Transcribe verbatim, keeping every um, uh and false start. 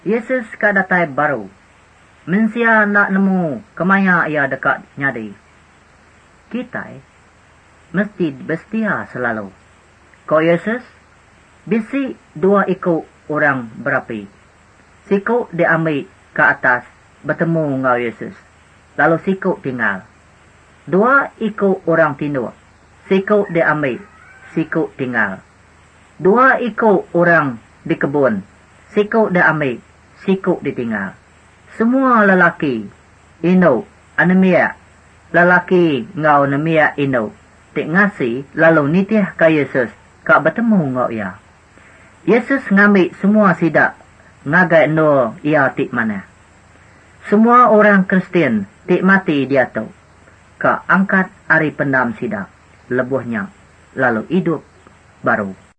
Yesus ka datai baru. Mensia nak nemu kemaya ia dekat nyadi. Kita mesti bersetia selalu. Kau Yesus, bisi dua ikut orang berapi. Sikut diambil ke atas, bertemu ngau Yesus. Lalu sikut tinggal. Dua ikut orang tindur. Sikut diambil, sikut tinggal. Dua ikut orang di kebun. Sikut diambil, sikut ditinggal. Semua lelaki, ino, anemia, lelaki ngau anemia ino, tik ngasi lalu nitih ke Yesus, kak bertemu ngau ia. Yesus ngambil semua sidak, ngagai no ia tik mana. Semua orang Kristian tik mati dia tu, kak angkat ari pendam sidak, lebuhnya, lalu hidup baru.